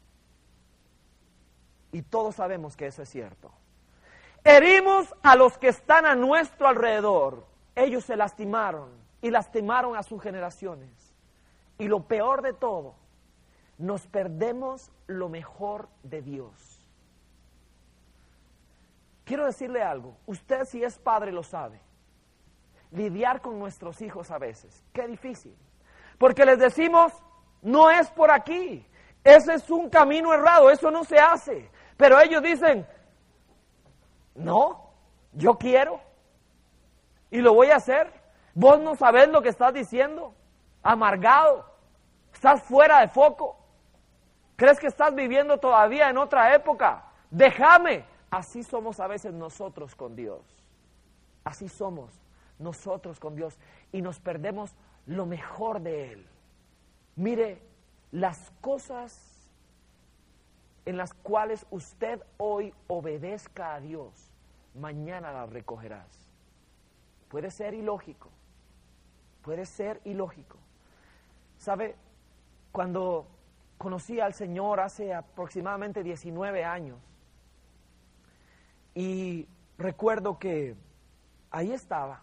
Y todos sabemos que eso es cierto. Herimos a los que están a nuestro alrededor. Ellos se lastimaron y lastimaron a sus generaciones. Y lo peor de todo, nos perdemos lo mejor de Dios. Quiero decirle algo, usted si es padre lo sabe. Lidiar con nuestros hijos a veces, qué difícil. Porque les decimos, no es por aquí, ese es un camino errado, eso no se hace. Pero ellos dicen, no, yo quiero y lo voy a hacer. Vos no sabés lo que estás diciendo, amargado, estás fuera de foco. ¿Crees que estás viviendo todavía en otra época? Déjame. Así somos a veces nosotros con Dios. Así somos nosotros con Dios y nos perdemos lo mejor de Él. Mire, las cosas en las cuales usted hoy obedezca a Dios, mañana las recogerás. Puede ser ilógico, puede ser ilógico. ¿Sabe? Cuando conocí al Señor hace aproximadamente 19 años, y recuerdo que ahí estaba,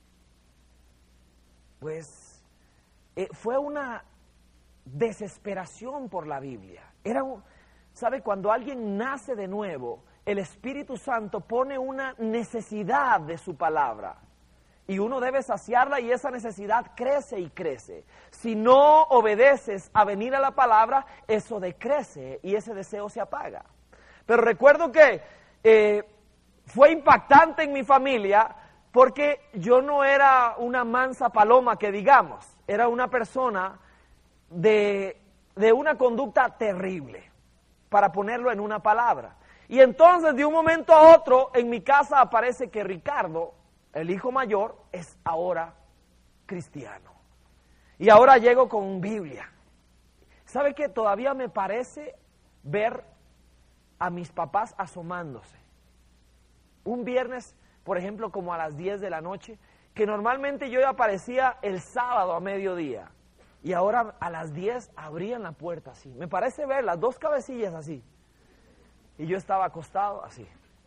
pues fue una desesperación por la Biblia. ¿Sabe? Cuando alguien nace de nuevo, el Espíritu Santo pone una necesidad de su palabra y uno debe saciarla y esa necesidad crece y crece. Si no obedeces a venir a la palabra, eso decrece y ese deseo se apaga. Pero recuerdo que fue impactante en mi familia porque yo no era una mansa paloma que digamos, era una persona de una conducta terrible, para ponerlo en una palabra. Y entonces de un momento a otro en mi casa aparece que Ricardo, el hijo mayor, es ahora cristiano. Y ahora llego con Biblia. ¿Sabe qué? Todavía me parece ver a mis papás asomándose. Un viernes, por ejemplo, como a las 10 de la noche, que normalmente yo aparecía el sábado a mediodía. Y ahora a las 10 abrían la puerta así. Me parece ver las dos cabecillas así. Y yo estaba acostado así.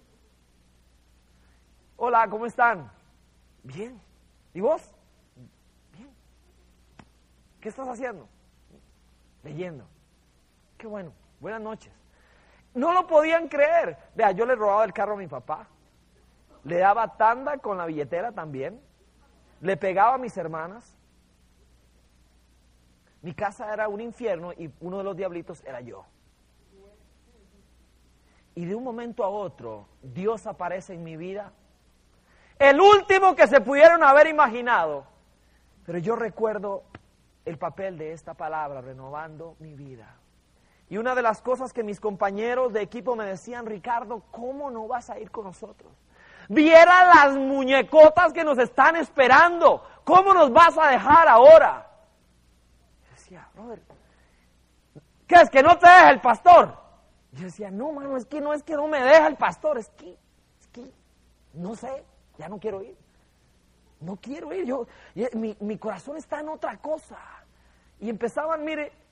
Hola, ¿cómo están? Bien. ¿Y vos? Bien. ¿Qué estás haciendo? Leyendo. Qué bueno. Buenas noches. No lo podían creer. Vea, yo le robaba el carro a mi papá. Le daba tanda con la billetera también. Le pegaba a mis hermanas. Mi casa era un infierno y uno de los diablitos era yo. Y de un momento a otro, Dios aparece en mi vida. El último que se pudieron haber imaginado. Pero yo recuerdo el papel de esta palabra, renovando mi vida. Y una de las cosas que mis compañeros de equipo me decían, Ricardo, ¿cómo no vas a ir con nosotros? Viera las muñecotas que nos están esperando. ¿Cómo nos vas a dejar ahora? Brother, ¿qué es que no te deja el pastor? Yo decía, no, mano, es que no me deja el pastor, es que, no sé, ya no quiero ir. No quiero ir, mi corazón está en otra cosa. Y empezaban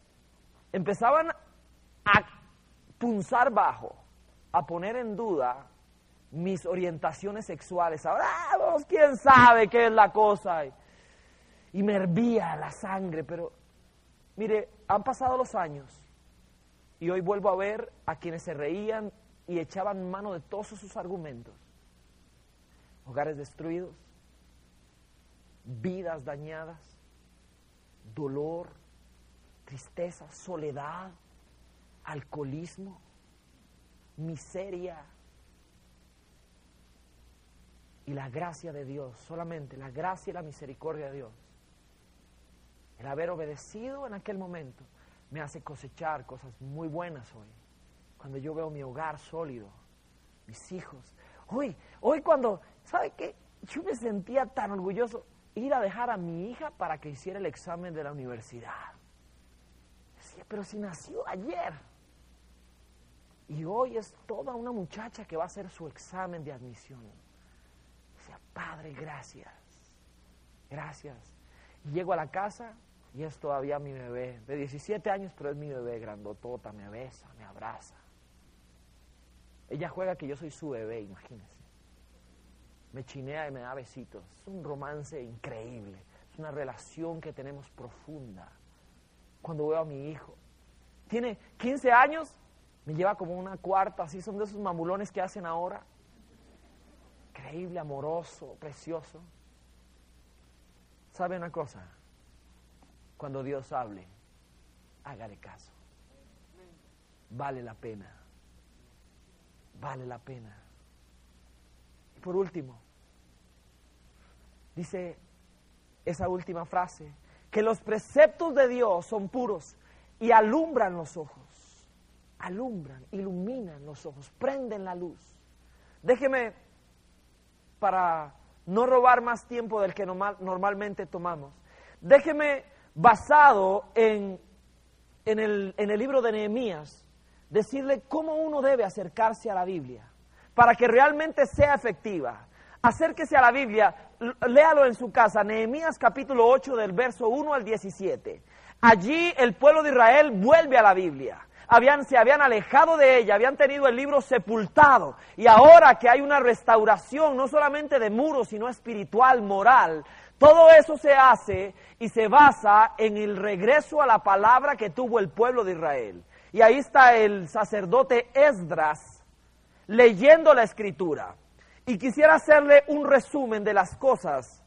a punzar bajo, a poner en duda mis orientaciones sexuales. Ahora, vos, quién sabe qué es la cosa. Y me hervía la sangre, pero mire, han pasado los años y hoy vuelvo a ver a quienes se reían y echaban mano de todos sus argumentos. Hogares destruidos, vidas dañadas, dolor, tristeza, soledad, alcoholismo, miseria. Y la gracia de Dios, solamente la gracia y la misericordia de Dios, el haber obedecido en aquel momento, me hace cosechar cosas muy buenas hoy. Cuando yo veo mi hogar sólido, mis hijos. Hoy cuando, ¿sabe qué? Yo me sentía tan orgulloso ir a dejar a mi hija para que hiciera el examen de la universidad. Decía, pero si nació ayer. Y hoy es toda una muchacha que va a hacer su examen de admisión. Dice, Padre, gracias. Gracias. Y llego a la casa y es todavía mi bebé. De 17 años, pero es mi bebé grandotota. Me besa, me abraza. Ella juega que yo soy su bebé, imagínense. Me chinea y me da besitos. Es un romance increíble. Es una relación que tenemos profunda. Cuando veo a mi hijo. Tiene 15 años, me lleva como una cuarta, así son de esos mamulones que hacen ahora. Increíble, amoroso, precioso. ¿Sabe una cosa? Cuando Dios hable, hágale caso. Vale la pena. Vale la pena. Y por último, dice esa última frase, que los preceptos de Dios son puros y alumbran los ojos. Alumbran, iluminan los ojos, prenden la luz. Déjeme, para no robar más tiempo del que normalmente tomamos, déjeme, basado en el libro de Nehemías, decirle cómo uno debe acercarse a la Biblia, para que realmente sea efectiva. Acérquese a la Biblia, léalo en su casa, Nehemías capítulo 8 del verso 1 al 17. Allí el pueblo de Israel vuelve a la Biblia. Se habían alejado de ella, habían tenido el libro sepultado, y ahora que hay una restauración, no solamente de muros, sino espiritual, moral, todo eso se hace y se basa en el regreso a la palabra que tuvo el pueblo de Israel. Y ahí está el sacerdote Esdras leyendo la escritura. Y quisiera hacerle un resumen de las cosas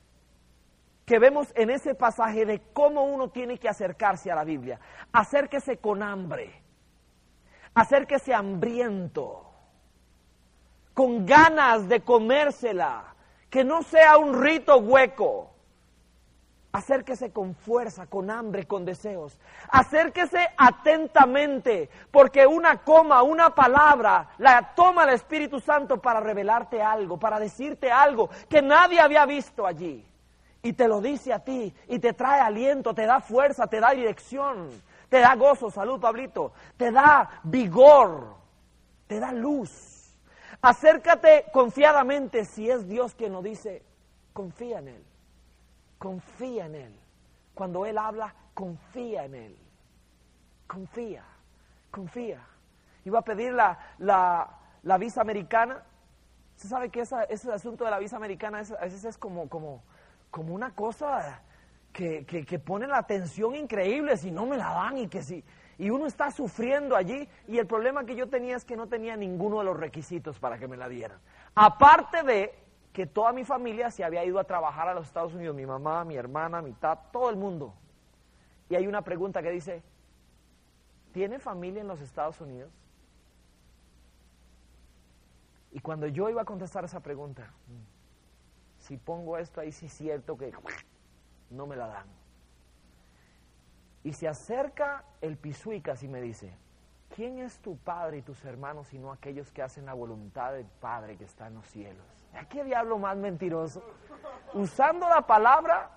que vemos en ese pasaje de cómo uno tiene que acercarse a la Biblia. Acérquese con hambre, acérquese hambriento, con ganas de comérsela, que no sea un rito hueco. Acérquese con fuerza, con hambre, con deseos. Acérquese atentamente, porque una coma, una palabra, la toma el Espíritu Santo para revelarte algo, para decirte algo que nadie había visto allí. Y te lo dice a ti, y te trae aliento, te da fuerza, te da dirección, te da gozo, salud Pablito, te da vigor, te da luz. Acércate confiadamente, si es Dios quien lo dice, confía en Él. Confía en Él. Cuando Él habla, confía en Él. Confía, confía. Iba a pedir la visa americana. ¿Usted sabe que ese asunto de la visa americana a veces es como una cosa que pone la tensión increíble si no me la dan y uno está sufriendo allí? Y el problema que yo tenía es que no tenía ninguno de los requisitos para que me la dieran. Aparte de que toda mi familia se había ido a trabajar a los Estados Unidos, mi mamá, mi hermana, mi tata, todo el mundo. Y hay una pregunta que dice, ¿tiene familia en los Estados Unidos? Y cuando yo iba a contestar esa pregunta, si pongo esto ahí, sí es cierto que no me la dan. Y se acerca el pisuicas y me dice, ¿quién es tu padre y tus hermanos sino aquellos que hacen la voluntad del Padre que está en los cielos? ¿Qué diablo más mentiroso? Usando la palabra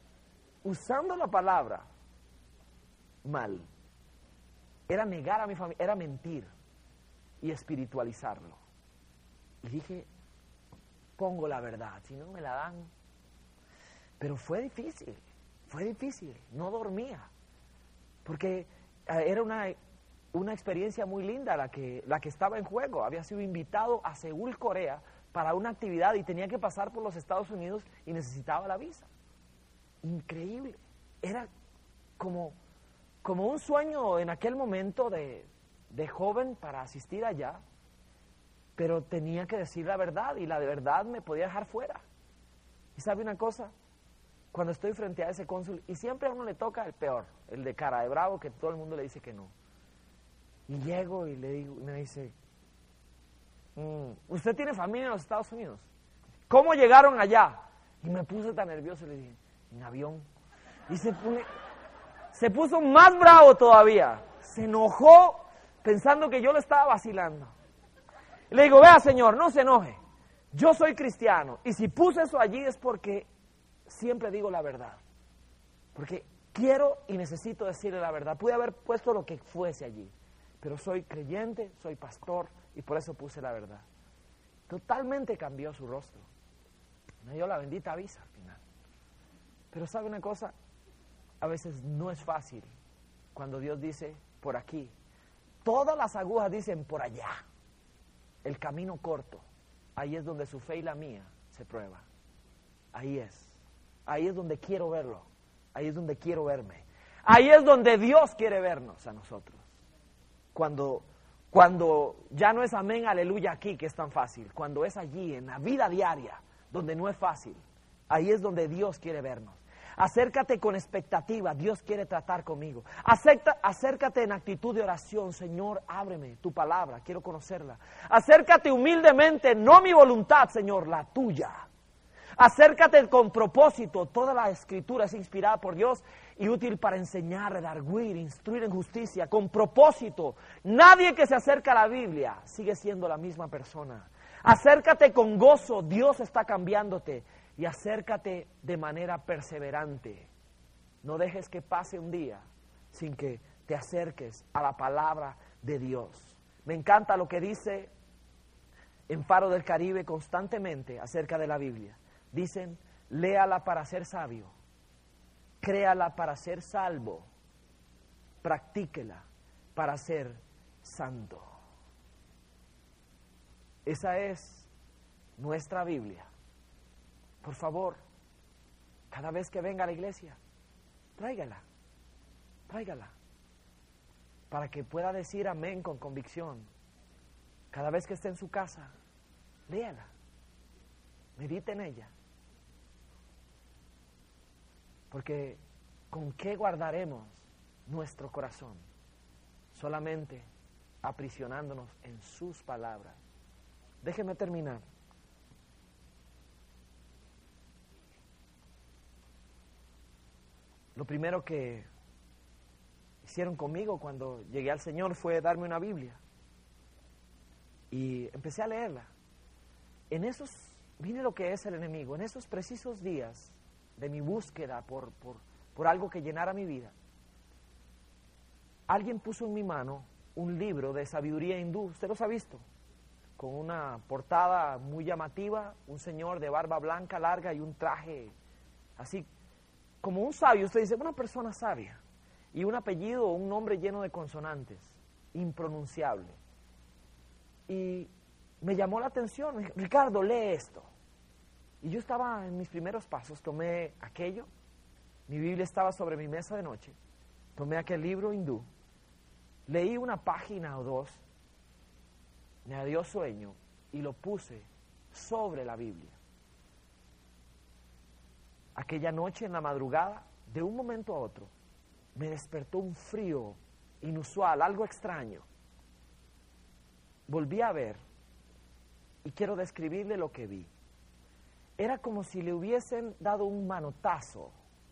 mal. Era negar a mi familia, era mentir y espiritualizarlo. Y dije, pongo la verdad, si no me la dan. Pero fue difícil, no dormía, porque era una experiencia muy linda la que estaba en juego. Había sido invitado a Seúl, Corea, para una actividad y tenía que pasar por los Estados Unidos y necesitaba la visa. Increíble. Era como un sueño en aquel momento de joven para asistir allá, pero tenía que decir la verdad y la de verdad me podía dejar fuera. ¿Y sabe una cosa? Cuando estoy frente a ese cónsul, y siempre a uno le toca el peor, el de cara de bravo, que todo el mundo le dice que no. Y llego y le digo, me dice, ¿usted tiene familia en los Estados Unidos? ¿Cómo llegaron allá? Y me puse tan nervioso y le dije, en avión. Y se puso más bravo todavía. Se enojó pensando que yo le estaba vacilando. Y le digo, vea señor, no se enoje. Yo soy cristiano y si puse eso allí es porque siempre digo la verdad. Porque quiero y necesito decirle la verdad. Pude haber puesto lo que fuese allí, pero soy creyente, soy pastor y por eso puse la verdad. Totalmente cambió su rostro. Me dio la bendita visa al final. Pero ¿sabe una cosa? A veces no es fácil cuando Dios dice por aquí. Todas las agujas dicen por allá. El camino corto. Ahí es donde su fe y la mía se prueba. Ahí es. Ahí es donde quiero verlo. Ahí es donde quiero verme. Ahí es donde Dios quiere vernos a nosotros. Cuando ya no es amén, aleluya aquí, que es tan fácil. Cuando es allí, en la vida diaria, donde no es fácil. Ahí es donde Dios quiere vernos. Acércate con expectativa, Dios quiere tratar conmigo. Acércate en actitud de oración, Señor, ábreme tu palabra, quiero conocerla. Acércate humildemente, no mi voluntad, Señor, la tuya. Acércate con propósito, toda la escritura es inspirada por Dios y útil para enseñar, redarguir, instruir en justicia, con propósito. Nadie que se acerca a la Biblia sigue siendo la misma persona. Acércate con gozo, Dios está cambiándote. Y acércate de manera perseverante. No dejes que pase un día sin que te acerques a la palabra de Dios. Me encanta lo que dice en Faro del Caribe constantemente acerca de la Biblia. Dicen, léala para ser sabio, créala para ser salvo, practíquela para ser santo. Esa es nuestra Biblia. Por favor, cada vez que venga a la iglesia, tráigala, para que pueda decir amén con convicción. Cada vez que esté en su casa, léala, medite en ella. Porque ¿con qué guardaremos nuestro corazón? Solamente aprisionándonos en sus palabras. Déjeme terminar. Lo primero que hicieron conmigo cuando llegué al Señor fue darme una Biblia. Y empecé a leerla. Mire lo que es el enemigo, en esos precisos días de mi búsqueda por algo que llenara mi vida, alguien puso en mi mano un libro de sabiduría hindú. ¿Usted los ha visto? Con una portada muy llamativa, un señor de barba blanca larga y un traje así como un sabio. Usted dice, una persona sabia, y un apellido o un nombre lleno de consonantes, impronunciable. Y me llamó la atención. Me dijo, Ricardo, lee esto. Y yo estaba en mis primeros pasos, tomé aquello, mi Biblia estaba sobre mi mesa de noche, tomé aquel libro hindú, leí una página o dos, me dio sueño y lo puse sobre la Biblia. Aquella noche en la madrugada, de un momento a otro, me despertó un frío inusual, algo extraño. Volví a ver y quiero describirle lo que vi. Era como si le hubiesen dado un manotazo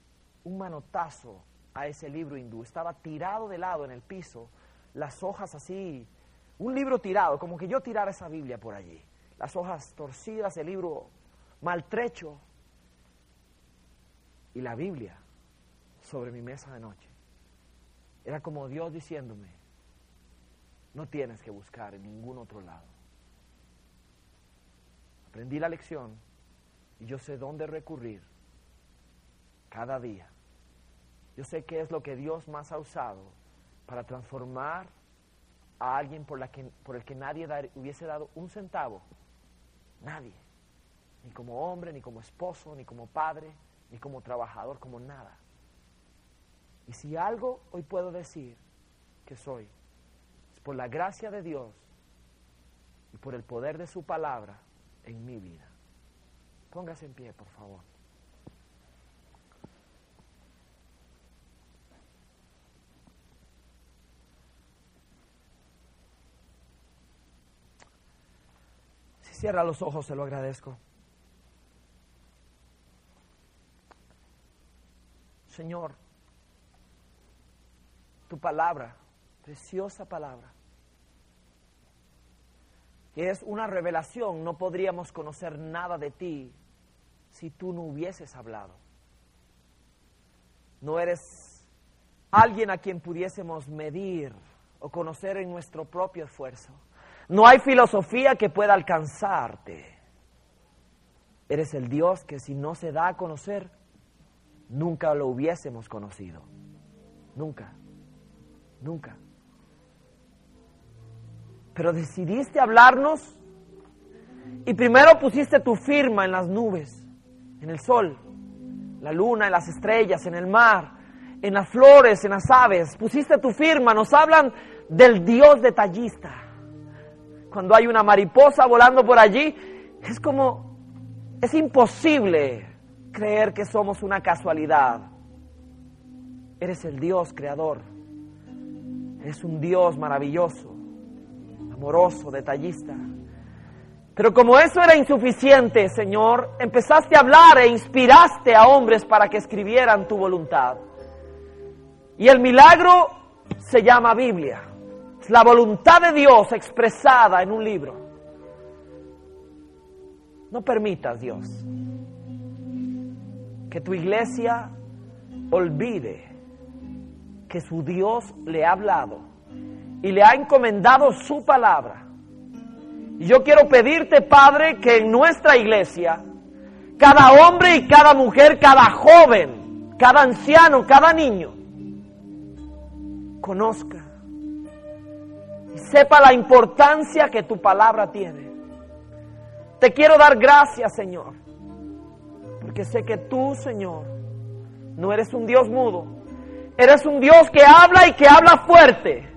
a ese libro hindú. Estaba tirado de lado en el piso, las hojas así, un libro tirado, como que yo tirara esa Biblia por allí. Las hojas torcidas, el libro maltrecho y la Biblia sobre mi mesa de noche. Era como Dios diciéndome, no tienes que buscar en ningún otro lado. Aprendí la lección y yo sé dónde recurrir cada día. Yo sé qué es lo que Dios más ha usado para transformar a alguien por el que nadie hubiese dado un centavo. Nadie. Ni como hombre, ni como esposo, ni como padre, ni como trabajador, como nada. Y si algo hoy puedo decir que soy, es por la gracia de Dios y por el poder de su palabra en mi vida. Póngase en pie, por favor. Si cierra los ojos, se lo agradezco. Señor, tu palabra, preciosa palabra, que es una revelación. No podríamos conocer nada de ti si tú no hubieses hablado. No eres alguien a quien pudiésemos medir o conocer en nuestro propio esfuerzo. No hay filosofía que pueda alcanzarte. Eres el Dios que si no se da a conocer, nunca lo hubiésemos conocido. Nunca. Nunca. Pero decidiste hablarnos y primero pusiste tu firma en las nubes, en el sol, la luna, en las estrellas, en el mar, en las flores, en las aves. Pusiste tu firma. Nos hablan del Dios detallista. Cuando hay una mariposa volando por allí, es imposible creer que somos una casualidad. Eres el Dios creador. Eres un Dios maravilloso, amoroso, detallista. Pero como eso era insuficiente, Señor, empezaste a hablar e inspiraste a hombres para que escribieran tu voluntad. Y el milagro se llama Biblia. Es la voluntad de Dios expresada en un libro. No permitas, Dios, que tu iglesia olvide que su Dios le ha hablado y le ha encomendado su palabra. Y yo quiero pedirte, Padre, que en nuestra iglesia, cada hombre y cada mujer, cada joven, cada anciano, cada niño, conozca y sepa la importancia que tu palabra tiene. Te quiero dar gracias, Señor, porque sé que tú, Señor, no eres un Dios mudo. Eres un Dios que habla y que habla fuerte.